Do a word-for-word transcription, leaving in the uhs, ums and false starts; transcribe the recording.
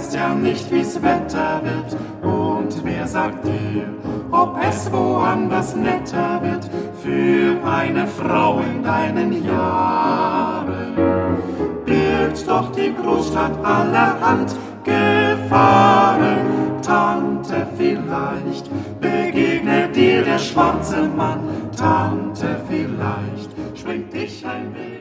weißt ja nicht, wie's Wetter wird. Und wer sagt dir, ob es woanders netter wird für eine Frau in deinen Jahren? Birgt doch die Großstadt allerhand Gefahren. Tante, vielleicht begegnet dir der schwarze Mann. Tante, vielleicht springt dich ein Wind.